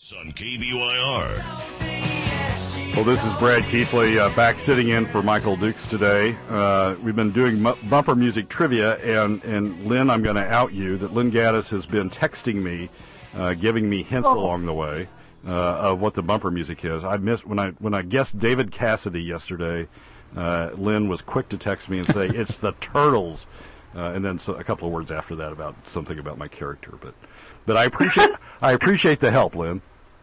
On KBYR. Well, this is Brad Keithley back sitting in for Michael Dukes today. We've been doing bumper music trivia, and Lynn, I'm going to out you that Lynn Gaddis has been texting me, giving me hints along the way of what the bumper music is. I missed when I guessed David Cassidy yesterday. Lynn was quick to text me and say it's the Turtles, and then a couple of words after that about something about my character. But I appreciate the help, Lynn.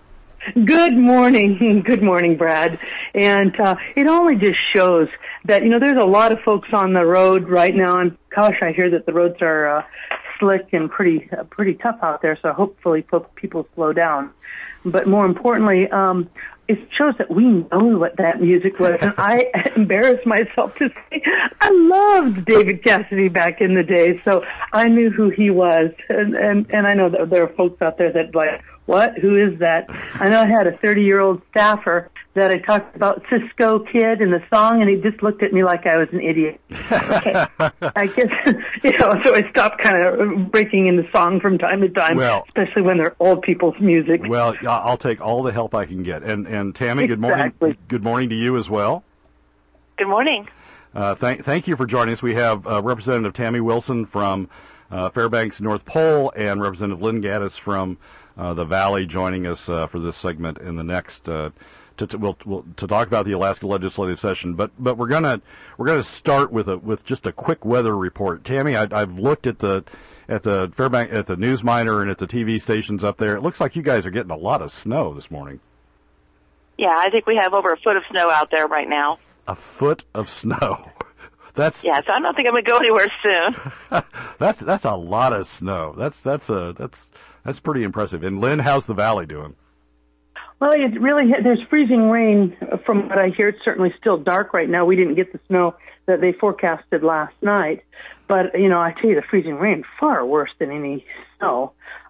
Good morning. Good morning, Brad. And it only just shows that, there's a lot of folks on the road right now. And gosh, I hear that the roads are slick and pretty tough out there. So hopefully people slow down. But more importantly, it shows that we know what that music was. And I embarrass myself to say I loved David Cassidy back in the day. So I knew who he was. And I know that there are folks out there that like, what? Who is that? I know I had a 30-year-old staffer that I talked about Cisco Kid in the song, and he just looked at me like I was an idiot. Okay. I guess, so I stopped kind of breaking into song from time to time, especially when they're old people's music. Well, I'll take all the help I can get. And Tammy, good morning. Good morning to you as well. Good morning. Thank you for joining us. We have Representative Tammy Wilson from Fairbanks North Pole and Representative Lynn Gaddis from the Valley joining us for this segment in the next to talk about the Alaska legislative session. But we're gonna start with just a quick weather report. Tammy, I've looked at the Fairbanks at the News Miner and at the TV stations up there. It looks like you guys are getting a lot of snow this morning. Yeah, I think we have over a foot of snow out there right now. A foot of snow. So I don't think I'm going to go anywhere soon. That's a lot of snow. That's pretty impressive. And Lynn, how's the Valley doing? Well, it really there's freezing rain. From what I hear, it's certainly still dark right now. We didn't get the snow that they forecasted last night, but I tell you, the freezing rain far worse than any snow.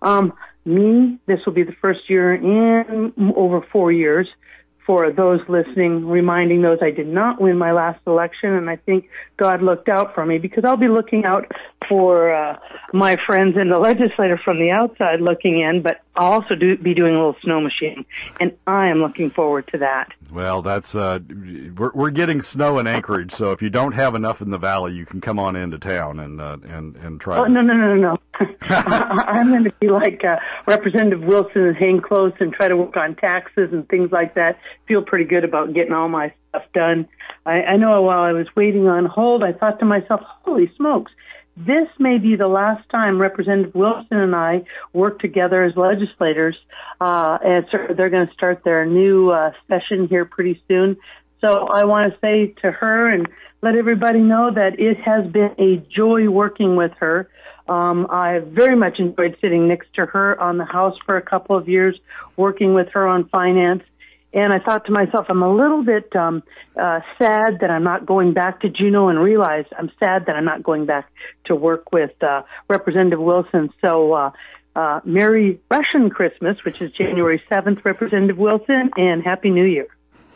This will be the first year in over 4 years. For those listening, reminding those I did not win my last election, and I think God looked out for me because I'll be looking out for my friends in the legislature from the outside looking in, but I'll also be doing a little snow machine, and I am looking forward to that. Well, that's we're getting snow in Anchorage, so if you don't have enough in the Valley, you can come on into town and try. Oh, no. I'm going to be like Representative Wilson and hang close and try to work on taxes and things like that. Feel pretty good about getting all my stuff done. I know while I was waiting on hold, I thought to myself, holy smokes, this may be the last time Representative Wilson and I work together as legislators. And so they're going to start their new session here pretty soon. So I want to say to her and let everybody know that it has been a joy working with her. I very much enjoyed sitting next to her on the House for a couple of years, working with her on finance. And I thought to myself, I'm a little bit sad that I'm not going back to Juneau, and realize I'm sad that I'm not going back to work with Representative Wilson. So Merry Russian Christmas, which is January 7th, Representative Wilson, and Happy New Year.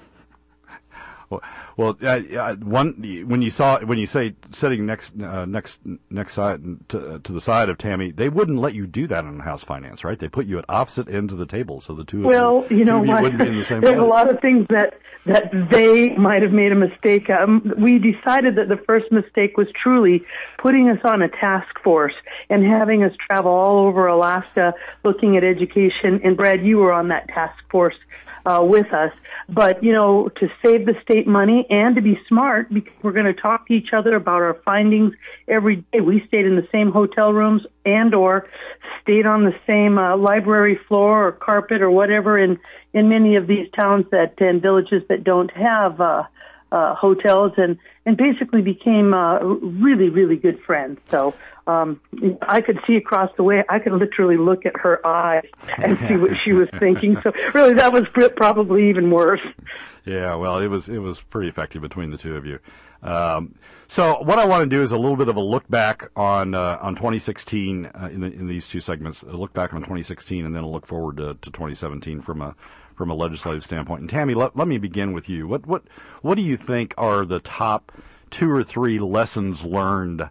Well, when you say sitting next side to the side of Tammy, they wouldn't let you do that on House Finance, right? They put you at opposite ends of the table, so the two of you wouldn't be in the same place. There's a lot of things that they might have made a mistake. We decided that the first mistake was truly putting us on a task force and having us travel all over Alaska looking at education. And Brad, you were on that task force with us. But, to save the state money and to be smart, because we're going to talk to each other about our findings every day. We stayed in the same hotel rooms and or stayed on the same library floor or carpet or whatever in many of these towns and villages that don't have hotels, and basically became really, really good friends. So I could see across the way. I could literally look at her eyes and see what she was thinking. So really, that was probably even worse. Yeah, well, it was pretty effective between the two of you. So what I want to do is a little bit of a look back on 2016 in these two segments. A look back on 2016, and then a look forward to 2017 from a legislative standpoint. And Tammy, let me begin with you. What do you think are the top 2 or 3 lessons learned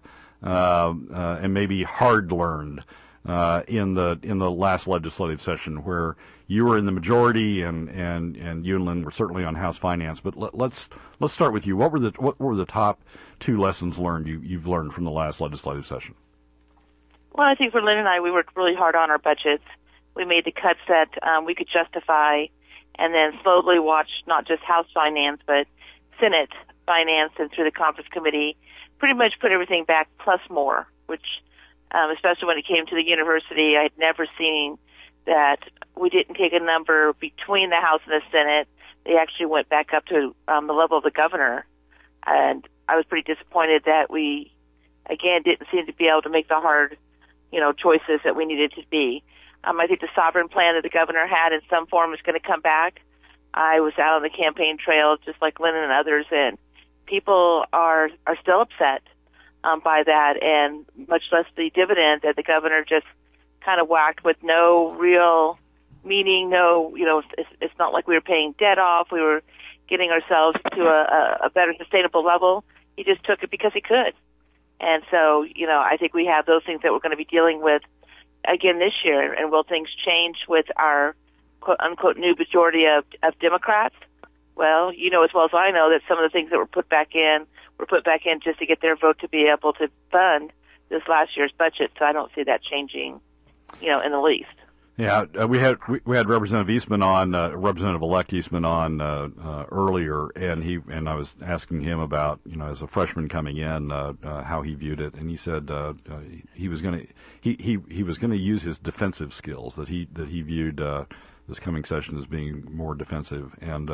and maybe hard learned in the last legislative session, where you were in the majority, and you and Lynn were certainly on House Finance. But let's start with you. What were the top 2 lessons learned you've learned from the last legislative session? Well, I think for Lynn and I, we worked really hard on our budgets. We made the cuts that we could justify, and then slowly watched not just House Finance, but Senate Finance and through the conference committee, pretty much put everything back plus more, which, especially when it came to the university, I had never seen that we didn't take a number between the House and the Senate. They actually went back up to the level of the governor. And I was pretty disappointed that we, again, didn't seem to be able to make the hard, choices that we needed to be. I think the sovereign plan that the governor had in some form is going to come back. I was out on the campaign trail, just like Lynn and others, and people are still upset by that, and much less the dividend that the governor just kind of whacked with no real meaning. No, it's not like we were paying debt off. We were getting ourselves to a better sustainable level. He just took it because he could. And so, I think we have those things that we're going to be dealing with again this year. And will things change with our quote-unquote new majority of Democrats? Well, you know as well as I know that some of the things that were put back in just to get their vote to be able to fund this last year's budget. So I don't see that changing, in the least. Yeah, we had Representative Eastman on, Representative-elect Eastman on earlier, and I was asking him about, as a freshman coming in, how he viewed it, and he said he was going to use his defensive skills, that he viewed this coming session as being more defensive, and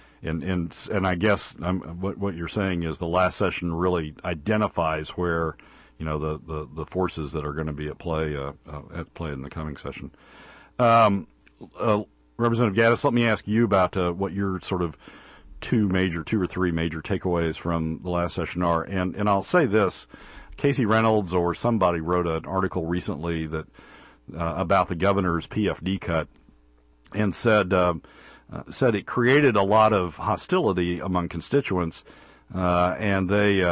I guess what you're saying is the last session really identifies where the forces that are going to be at play in the coming session. Representative Gaddis, let me ask you about what your sort of two or three major takeaways from the last session are. And I'll say this, Casey Reynolds or somebody wrote an article recently that about the governor's PFD cut and said it created a lot of hostility among constituents, and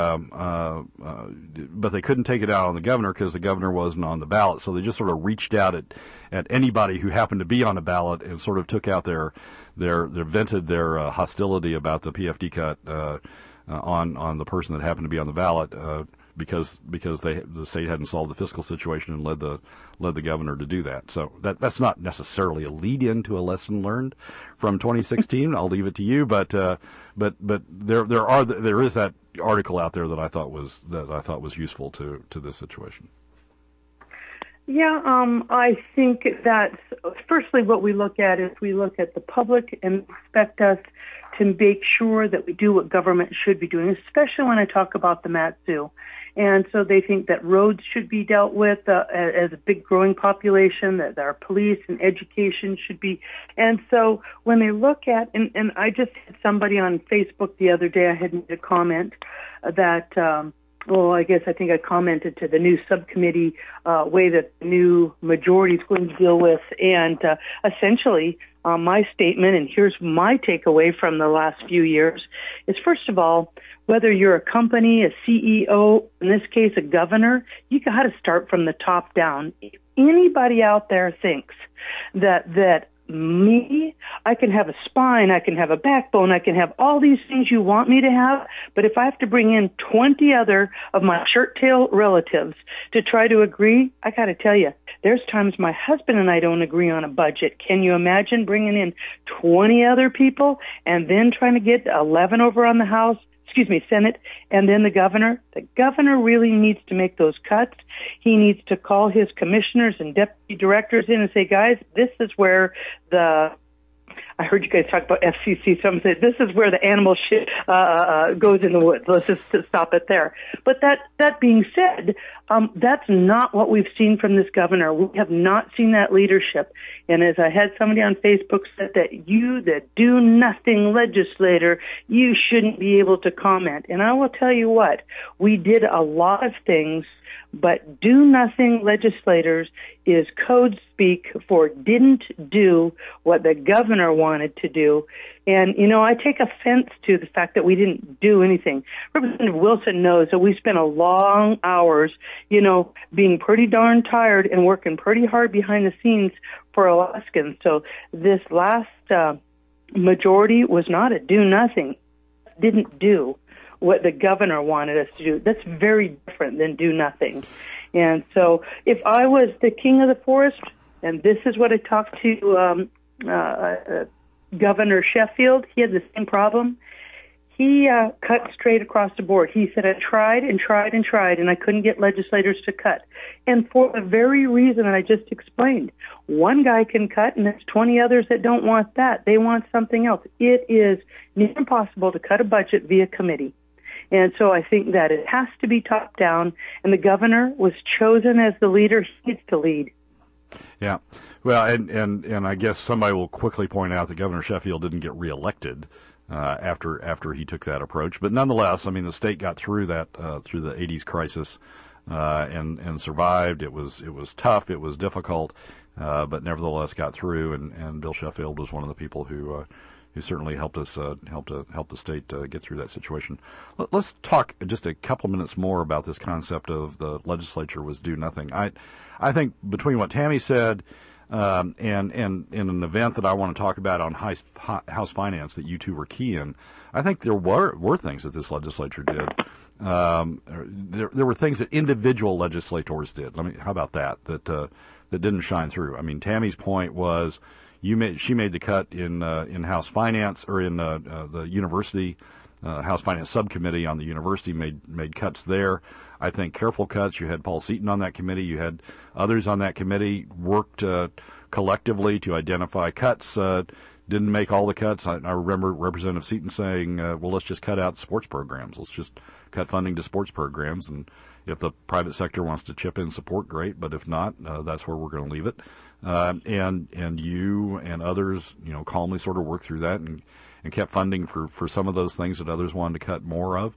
but they couldn't take it out on the governor because the governor wasn't on the ballot. So they just sort of reached out at anybody who happened to be on the ballot and sort of took out vented their hostility about the PFD cut on the person that happened to be on the ballot because the state hadn't solved the fiscal situation and led the governor to do that. So that's not necessarily a lead in to a lesson learned from 2016. I'll leave it to you, but there is that article out there that I thought was useful to this situation. Yeah, I think that firstly what we look at is we look at the public and expect us to make sure that we do what government should be doing, especially when I talk about the Mat-Su. And so they think that roads should be dealt with as a big growing population, that our police and education should be. And so when they look at, and I just had somebody on Facebook the other day, I had made a comment that, I think I commented to the new subcommittee way that the new majority is going to deal with. And essentially, my statement, and here's my takeaway from the last few years, is first of all, whether you're a company, a CEO, in this case a governor, you got to start from the top down. If anybody out there thinks that me, I can have a spine, I can have a backbone, I can have all these things you want me to have, but if I have to bring in 20 other of my shirt-tail relatives to try to agree, I got to tell you, there's times my husband and I don't agree on a budget. Can you imagine bringing in 20 other people and then trying to get 11 over on the Senate, and then the governor? The governor really needs to make those cuts. He needs to call his commissioners and deputy directors in and say, guys, this is where I heard you guys talk about FCC. Some said this is where the animal shit goes in the woods. Let's just stop it there. But that being said, that's not what we've seen from this governor. We have not seen that leadership. And as I had somebody on Facebook said that you, the do-nothing legislator, you shouldn't be able to comment. And I will tell you what, we did a lot of things, but do-nothing legislators is code speak for didn't do what the governor wanted to do. And, I take offense to the fact that we didn't do anything. Representative Wilson knows that we spent a long hours, being pretty darn tired and working pretty hard behind the scenes for Alaskans. So this last majority was not a do-nothing. Didn't do what the governor wanted us to do. That's very different than do nothing. And so if I was the king of the forest, and this is what I talked to Governor Sheffield, he had the same problem. He cut straight across the board. He said, I tried and tried and tried, and I couldn't get legislators to cut. And for the very reason I just explained, one guy can cut, and there's 20 others that don't want that. They want something else. It is near impossible to cut a budget via committee. And so I think that it has to be top down, and the governor was chosen as the leader. He needs to lead. Yeah. Well, and I guess somebody will quickly point out that Governor Sheffield didn't get reelected after he took that approach. But nonetheless, I mean, the state got through that through the 80s crisis and survived. It was tough. It was difficult, but nevertheless got through. And Bill Sheffield was one of the people who certainly helped us help the state get through that situation. Let's talk just a couple minutes more about this concept of the legislature was do nothing. I think between what Tammy said and in an event that I want to talk about on House Finance that you two were key in, I think there were things that this legislature did. There were things that individual legislators did. How about that didn't shine through. I mean, Tammy's point was she made the cut in House Finance, or in the university House Finance Subcommittee on the university made cuts there. I think careful cuts. You had Paul Seaton on that committee. You had others on that committee worked collectively to identify cuts. Didn't make all the cuts. I remember Representative Seaton saying, well, let's just cut out sports programs. Let's just cut funding to sports programs. And if the private sector wants to chip in support, great. But if not, that's where we're going to leave it. And you and others, calmly sort of worked through that and kept funding for some of those things that others wanted to cut more of,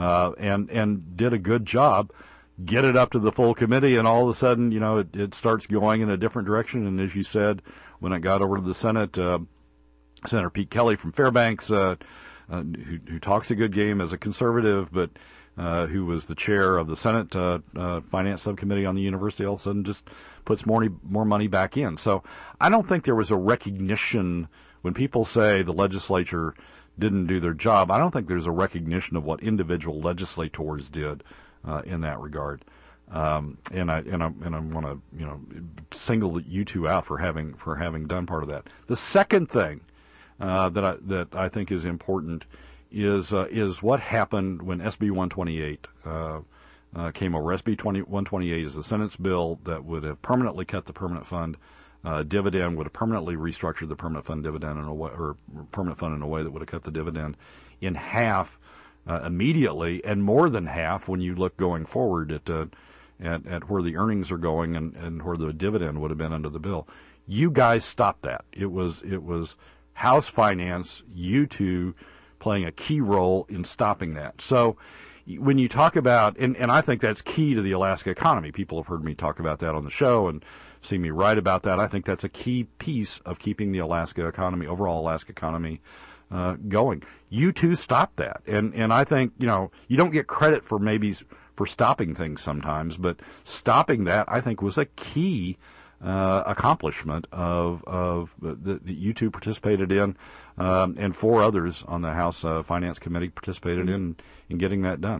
and did a good job. Get it up to the full committee, and all of a sudden, it starts going in a different direction. And as you said, when it got over to the Senate, Senator Pete Kelly from Fairbanks, who talks a good game as a conservative, but who was the chair of the Senate Finance Subcommittee on the university, all of a sudden just puts more money back in. So I don't think there was a recognition when people say the legislature didn't do their job. I don't think there's a recognition of what individual legislators did in that regard. And I want to single you two out for having done part of that. The second thing that I think is important is what happened when SB 128 came over. SB 128 is the Senate's bill that would have permanently cut the permanent fund dividend, would have permanently restructured the permanent fund dividend in a way, or permanent fund in a way that would have cut the dividend in half immediately, and more than half when you look going forward at where the earnings are going and where the dividend would have been under the bill. You guys stopped that. It was House Finance, you two playing a key role in stopping that. So when you talk about, and I think that's key to the Alaska economy. People have heard me talk about that on the show and see me write about that. I think that's a key piece of keeping the Alaska economy, overall Alaska economy, going. You two stopped that. And I think, you don't get credit for stopping things sometimes, but stopping that, I think, was a key accomplishment of that you two participated in, and four others on the House Finance Committee participated in getting that done.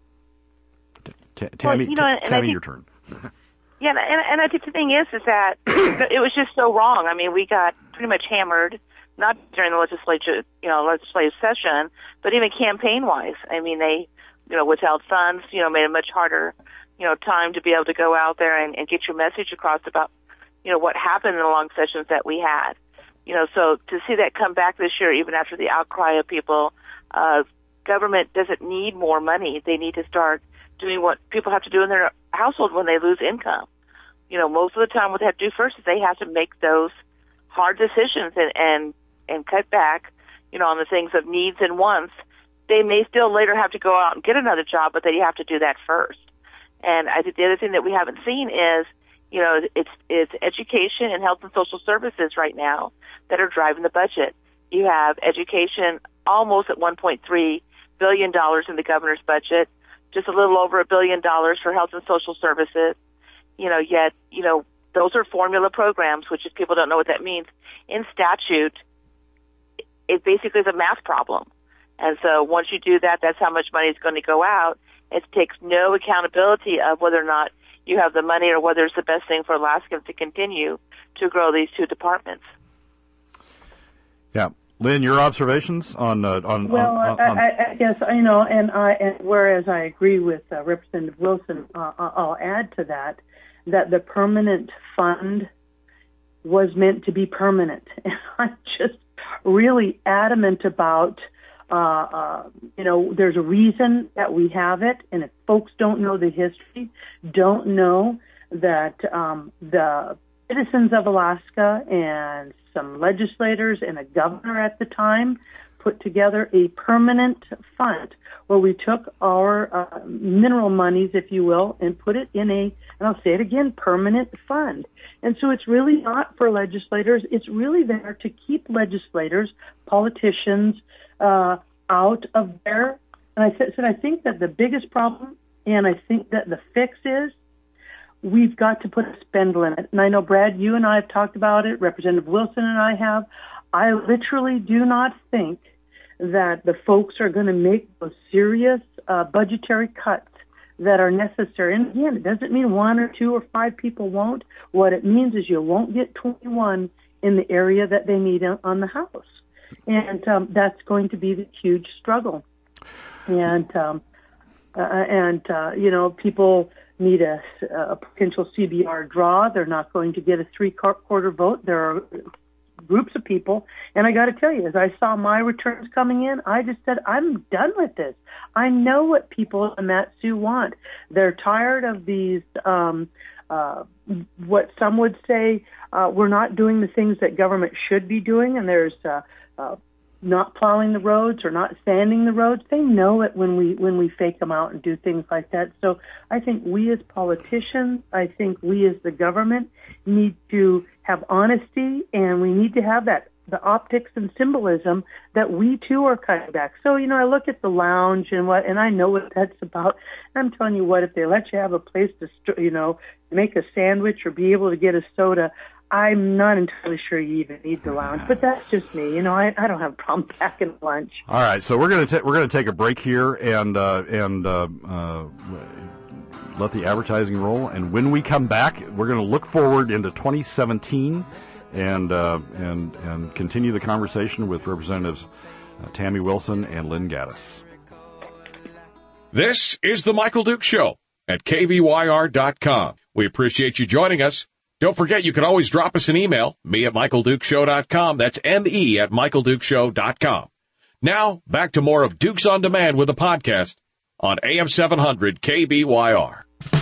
Tammy, your turn. Yeah, and I think the thing is that it was just so wrong. I mean, we got pretty much hammered, not during the legislative session, but even campaign-wise. I mean, they, withheld funds, made it much harder, time to be able to go out there and get your message across about, what happened in the long sessions that we had. So to see that come back this year, even after the outcry of people, government doesn't need more money. They need to start doing what people have to do in their household when they lose income. Most of the time what they have to do first is they have to make those hard decisions and cut back, on the things of needs and wants. They may still later have to go out and get another job, but they have to do that first. And I think the other thing that we haven't seen is, it's education and health and social services right now that are driving the budget. You have education almost at $1.3 billion in the governor's budget, just a little over $1 billion for health and social services. Yet, those are formula programs, which if people don't know what that means, in statute, it basically is a math problem. And so once you do that, that's how much money is going to go out. It takes no accountability of whether or not you have the money or whether it's the best thing for Alaskans to continue to grow these two departments. Yeah. Lynn, your observations on I guess, and whereas I agree with Representative Wilson, I'll add to that the permanent fund was meant to be permanent. And I'm just really adamant about, there's a reason that we have it, and if folks don't know the history, don't know that the citizens of Alaska and some legislators and a governor at the time put together a permanent fund where we took our mineral monies, if you will, and put it in and I'll say it again, permanent fund. And so it's really not for legislators. It's really there to keep legislators, politicians, out of there. And I think that the biggest problem, and I think that the fix is, we've got to put a spend limit. And I know, Brad, you and I have talked about it. Representative Wilson and I have. I literally do not think that the folks are going to make those serious budgetary cuts that are necessary. And again, it doesn't mean 1 or 2 or 5 people won't. What it means is you won't get 21 in the area that they need on the House. And that's going to be the huge struggle. And people need a potential CBR draw. They're not going to get a 3/4 vote. There are groups of people, and I got to tell you, as I saw my returns coming in, I just said, I'm done with this. I know what people in Mat-Su want. They're tired of these, what some would say, we're not doing the things that government should be doing, and there's not plowing the roads or not sanding the roads. They know it when we fake them out and do things like that. So I think we as politicians, I think we as the government need to have honesty, and we need to have the optics and symbolism that we too are cutting back. So, I look at the lounge and I know what that's about. I'm telling you what, if they let you have a place to, make a sandwich or be able to get a soda, I'm not entirely sure you even need the lounge, but that's just me. I don't have a problem packing lunch. All right, so we're gonna take a break here and let the advertising roll. And when we come back, we're going to look forward into 2017 and continue the conversation with Representatives Tammy Wilson and Lynn Gaddis. This is the Michael Dukes Show at KBYR.com. We appreciate you joining us. Don't forget, you can always drop us an email, me at MichaelDukesShow.com. That's me at MichaelDukesShow.com. Now, back to more of Dukes on Demand with a podcast on AM 700 KBYR.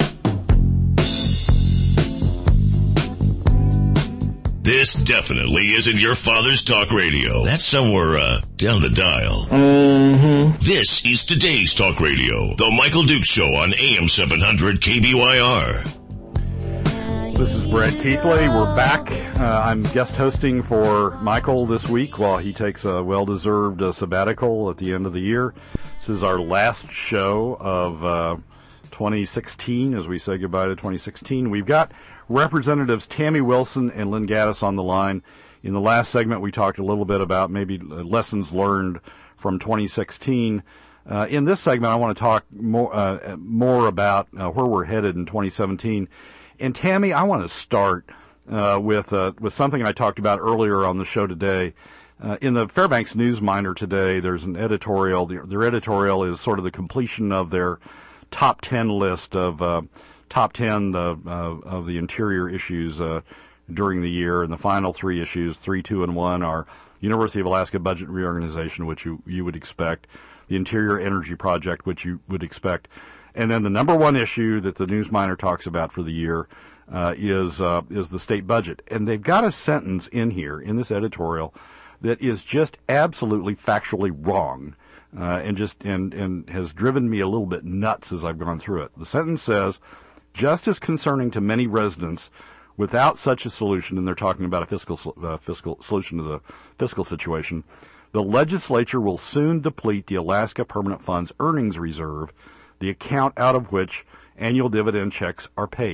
This definitely isn't your father's talk radio. That's somewhere down the dial. This is today's talk radio, The Michael Dukes Show on AM 700 KBYR. This is Brad Keithley. We're back. I'm guest hosting for Michael this week while he takes a well-deserved sabbatical at the end of the year. This is our last show of 2016 as we say goodbye to 2016. We've got Representatives Tammy Wilson and Lynn Gaddis on the line. In the last segment, we talked a little bit about maybe lessons learned from 2016. In this segment, I want to talk more about where we're headed in 2017. And Tammy, I want to start with something I talked about earlier on the show today. In the Fairbanks News-Miner today, there's an editorial. Their editorial is sort of the completion of their top 10 list of top 10 of the interior issues during the year. And the final 3 issues, 3, 2, and 1, are University of Alaska budget reorganization, which you would expect, the Interior Energy Project, which you would expect. And then the number 1 issue that the News-Miner talks about for the year is the state budget. And they've got a sentence in here, in this editorial, that is just absolutely factually wrong and has driven me a little bit nuts as I've gone through it. The sentence says, just as concerning to many residents, without such a solution, and they're talking about a fiscal solution to the fiscal situation, the legislature will soon deplete the Alaska Permanent Fund's earnings reserve, the account out of which annual dividend checks are paid.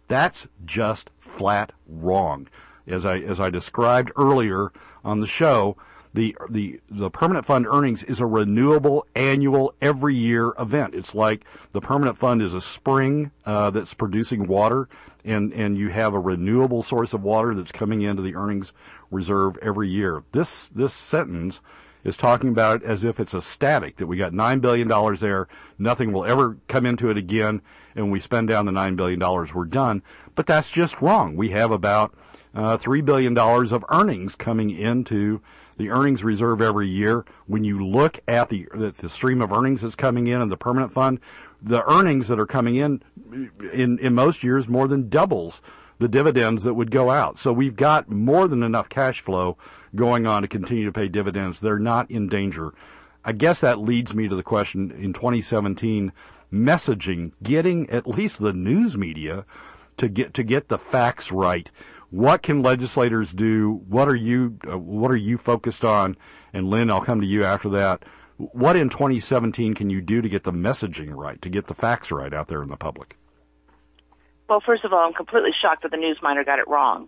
That's just flat wrong. As I described earlier on the show, the permanent fund earnings is a renewable annual every year event. It's like the permanent fund is a spring that's producing water, and you have a renewable source of water that's coming into the earnings reserve every year. This sentence is talking about it as if it's a static, that we got $9 billion there, nothing will ever come into it again, and when we spend down the $9 billion, we're done. But that's just wrong. We have about $3 billion of earnings coming into the earnings reserve every year. When you look at the stream of earnings that's coming in the permanent fund, the earnings that are coming in most years more than doubles the dividends that would go out. So we've got more than enough cash flow going on to continue to pay dividends. They're not in danger. I guess that leads me to the question in 2017, messaging, getting at least the news media to get the facts right. What can legislators do? What are you focused on? And Lynn, I'll come to you after that. What in 2017 can you do to get the messaging right, to get the facts right out there in the public? Well, first of all, I'm completely shocked that the newsminder got it wrong.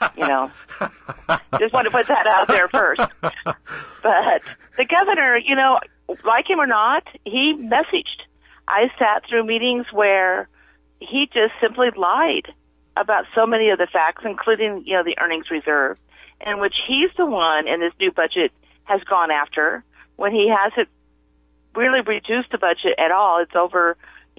Just want to put that out there first. But the governor, like him or not, he messaged. I sat through meetings where he just simply lied about so many of the facts, including, the earnings reserve, in which he's the one in this new budget has gone after when he hasn't really reduced the budget at all. It's over,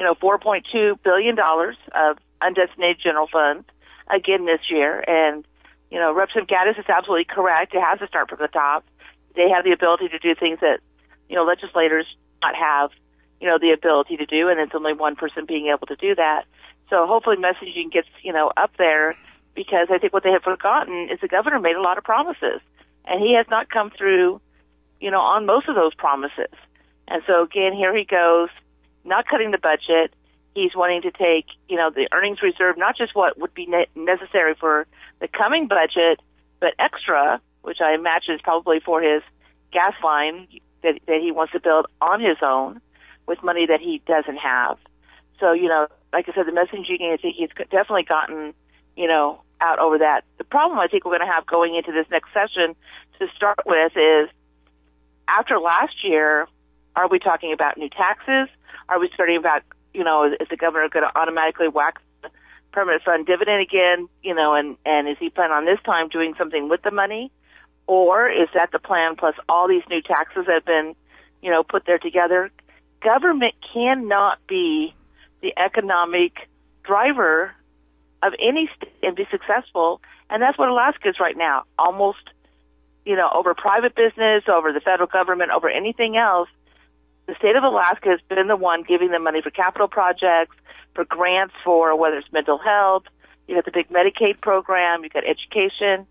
$4.2 billion of undesignated general funds again this year. And, Representative Gaddis is absolutely correct. It has to start from the top. They have the ability to do things that, legislators not have, the ability to do, and it's only one person being able to do that. So hopefully messaging gets, up there, because I think what they have forgotten is the governor made a lot of promises, and he has not come through, on most of those promises. And so again, here he goes, not cutting the budget. He's wanting to take, the earnings reserve, not just what would be necessary for the coming budget, but extra, which I imagine is probably for his gas line that he wants to build on his own with money that he doesn't have. So, like I said, the messaging, I think he's definitely gotten, out over that. The problem I think we're going to have going into this next session to start with is, after last year, are we talking about new taxes? Are we starting about, is the governor going to automatically whack the permanent fund dividend again, and is he planning on this time doing something with the money? Or is that the plan plus all these new taxes that have been, put there together? Government cannot be the economic driver of any state and be successful, and that's what Alaska is right now. Almost, over private business, over the federal government, over anything else, the state of Alaska has been the one giving them money for capital projects, for grants for whether it's mental health. You got the big Medicaid program, you got education.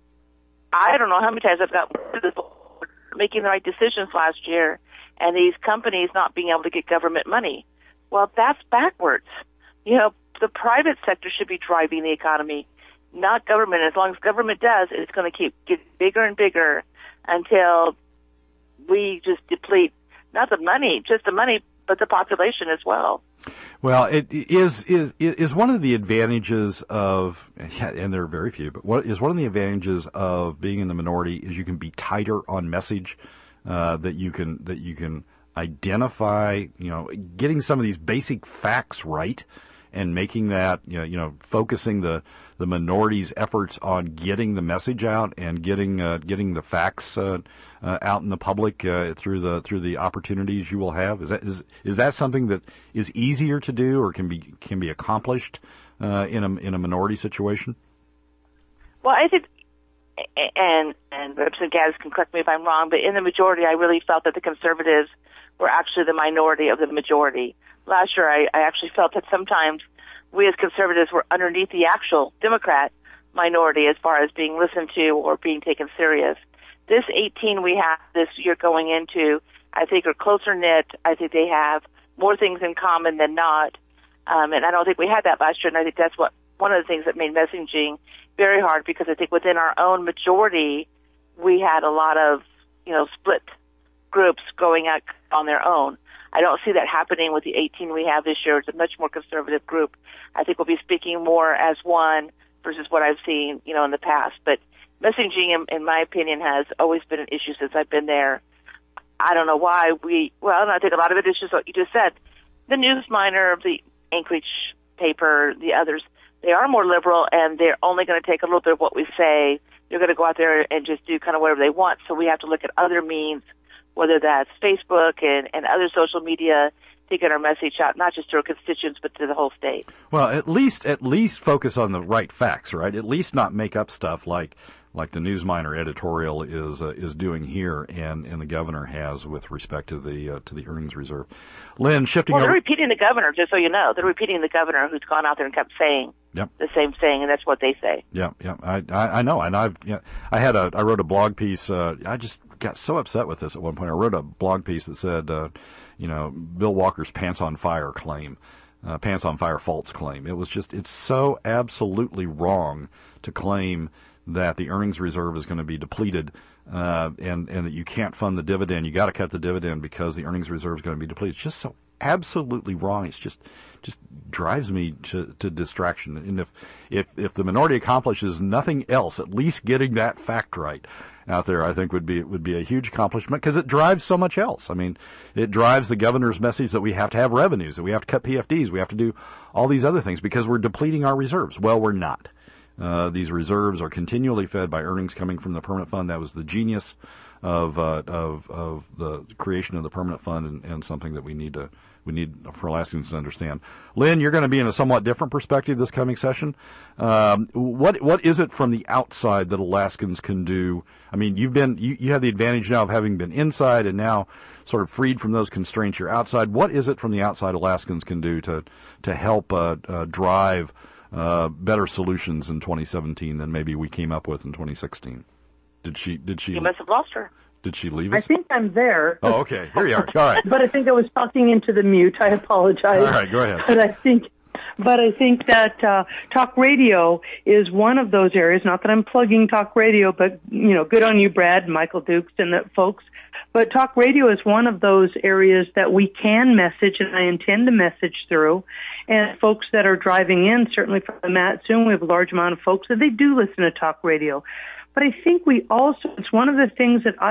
I don't know how many times I've got making the right decisions last year, and these companies not being able to get government money. Well, that's backwards. The private sector should be driving the economy, not government. As long as government does, it's going to keep getting bigger and bigger until we just deplete not the money, just the money, but the population as well. Well, it is one of the advantages of, and there are very few, but what is one of the advantages of being in the minority is you can be tighter on message, that you can identify, getting some of these basic facts right, and making that, focusing the minority's efforts on getting the message out and getting the facts out in the public through the opportunities you will have. Is that something that is easier to do or can be accomplished in a minority situation? Well, I think, and Representative Gaddis can correct me if I'm wrong, but in the majority, I really felt that the conservatives were actually the minority of the majority. Last year, I actually felt that sometimes we as conservatives were underneath the actual Democrat minority as far as being listened to or being taken serious. This 18 we have this year going into, I think, are closer knit. I think they have more things in common than not. And I don't think we had that last year, and I think that's one of the things that made messaging very hard, because I think within our own majority, we had a lot of, split groups going out on their own. I don't see that happening with the 18 we have this year. It's a much more conservative group. I think we'll be speaking more as one versus what I've seen, in the past. But messaging, in my opinion, has always been an issue since I've been there. I don't know why I think a lot of it is just what you just said. The Newsminer, the Anchorage paper, the others, they are more liberal, and they're only going to take a little bit of what we say. They're going to go out there and just do kind of whatever they want. So we have to look at other means, whether that's Facebook and other social media, to get our message out, not just to our constituents, but to the whole state. Well, at least focus on the right facts, right? At least not make up stuff like the Newsminer editorial is doing here, and the governor has with respect to the earnings reserve. Lynn, shifting. Well, they're repeating the governor, just so you know. They're repeating the governor who's gone out there and kept saying the same thing, and that's what they say. Yeah. I know, and I wrote a blog piece. I just got so upset with this at one point. I wrote a blog piece that said, Bill Walker's pants on fire claim, pants on fire false claim. It's so absolutely wrong to claim that the earnings reserve is going to be depleted, and that you can't fund the dividend. You got to cut the dividend because the earnings reserve is going to be depleted. It's just so absolutely wrong. It's just drives me to distraction. And if the minority accomplishes nothing else, at least getting that fact right out there, I think would be a huge accomplishment, because it drives so much else. I mean, it drives the governor's message that we have to have revenues, that we have to cut PFDs, we have to do all these other things because we're depleting our reserves. Well, we're not. These reserves are continually fed by earnings coming from the permanent fund. That was the genius of the creation of the permanent fund, and something that we need for Alaskans to understand. Lynn, you're going to be in a somewhat different perspective this coming session. What is it from the outside that Alaskans can do? I mean, you have the advantage now of having been inside and now sort of freed from those constraints. You're outside. What is it from the outside Alaskans can do to help drive better solutions in 2017 than maybe we came up with in 2016? Did she? You must have lost her. Did she leave us? I think I'm there. Oh, okay. Here you are. All right. But I think I was talking into the mute. I apologize. All right, go ahead. But I think that talk radio is one of those areas. Not that I'm plugging talk radio, but good on you, Brad, Michael Dukes, and the folks. But talk radio is one of those areas that we can message, and I intend to message through. And folks that are driving in, certainly from the Matsoon, we have a large amount of folks that they do listen to talk radio. But I think it's one of the things that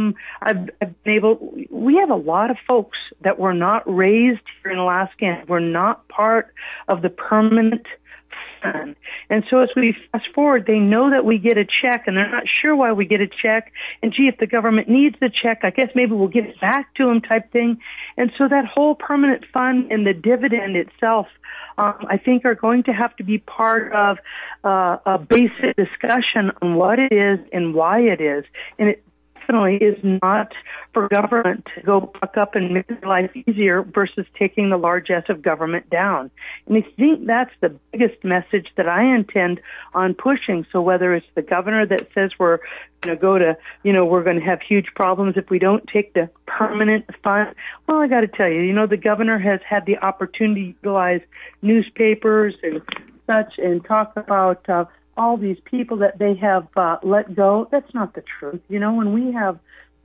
we have a lot of folks that were not raised here in Alaska and were not part of the permanent fund. And so as we fast forward, they know that we get a check, and they're not sure why we get a check. And gee, if the government needs the check, I guess maybe we'll give it back to them type thing. And so that whole permanent fund and the dividend itself, I think, are going to have to be part of a basic discussion on what it is and why it is. And it definitely is not for government to go buck up and make their life easier versus taking the largesse of government down. And I think that's the biggest message that I intend on pushing. So whether it's the governor that says we're going to we're going to have huge problems if we don't take the permanent fund. Well, I got to tell you, the governor has had the opportunity to utilize newspapers and such and talk about all these people that they have let go. That's not the truth. When we have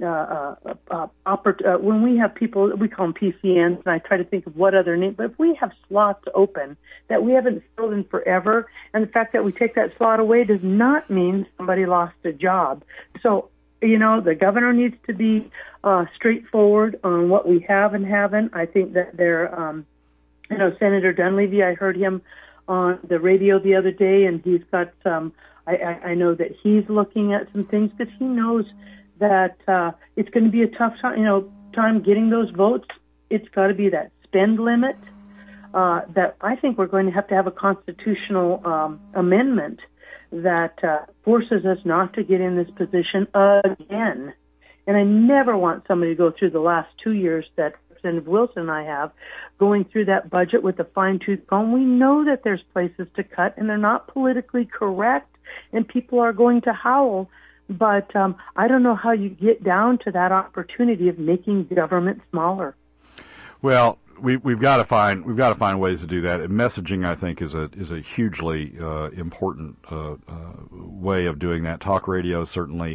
when we have people, we call them PCNs, and I try to think of what other name, but if we have slots open that we haven't filled in forever, and the fact that we take that slot away does not mean somebody lost a job. So, the governor needs to be straightforward on what we have and haven't. I think that Senator Dunleavy, I heard him on the radio the other day, and he's got I know that he's looking at some things because he knows that it's going to be a tough time getting those votes. It's got to be that spend limit that I think we're going to have a constitutional amendment that forces us not to get in this position again. And I never want somebody to go through the last 2 years that Representative Wilson and I have, going through that budget with a fine-tooth comb. We know that there's places to cut, and they're not politically correct, and people are going to howl. But I don't know how you get down to that opportunity of making government smaller. Well, we've got to find ways to do that. And messaging, I think, is a hugely important way of doing that. Talk radio, certainly.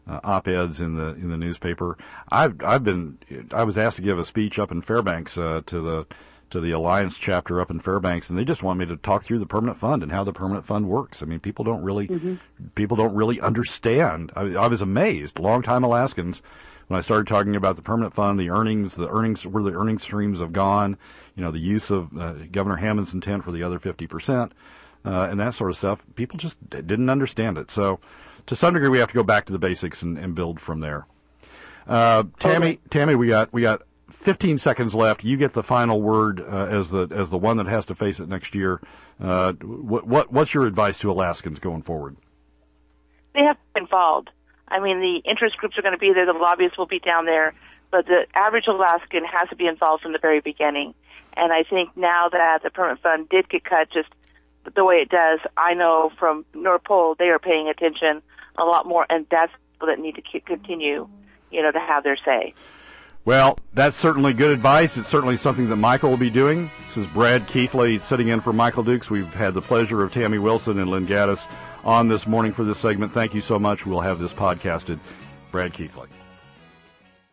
op-eds in the newspaper. I was asked to give a speech up in Fairbanks to the Alliance chapter up in Fairbanks, and they just want me to talk through the permanent fund and how the permanent fund works. I mean, people don't really understand. I was amazed. Longtime Alaskans, when I started talking about the permanent fund, the earnings, where the earnings streams have gone, the use of Governor Hammond's intent for the other 50%, and that sort of stuff, people just didn't understand it. So, to some degree, we have to go back to the basics and build from there. Tammy, we got 15 seconds left. You get the final word as the one that has to face it next year. What's your advice to Alaskans going forward? They have to be involved. I mean, the interest groups are going to be there, the lobbyists will be down there, but the average Alaskan has to be involved from the very beginning. And I think now that the permanent fund did get cut just the way it does, I know from North Pole they are paying attention a lot more, and that's people that need to continue, to have their say. Well, that's certainly good advice. It's certainly something that Michael will be doing. This is Brad Keithley sitting in for Michael Dukes. We've had the pleasure of Tammy Wilson and Lynn Gaddis on this morning for this segment. Thank you so much. We'll have this podcasted. Brad Keithley.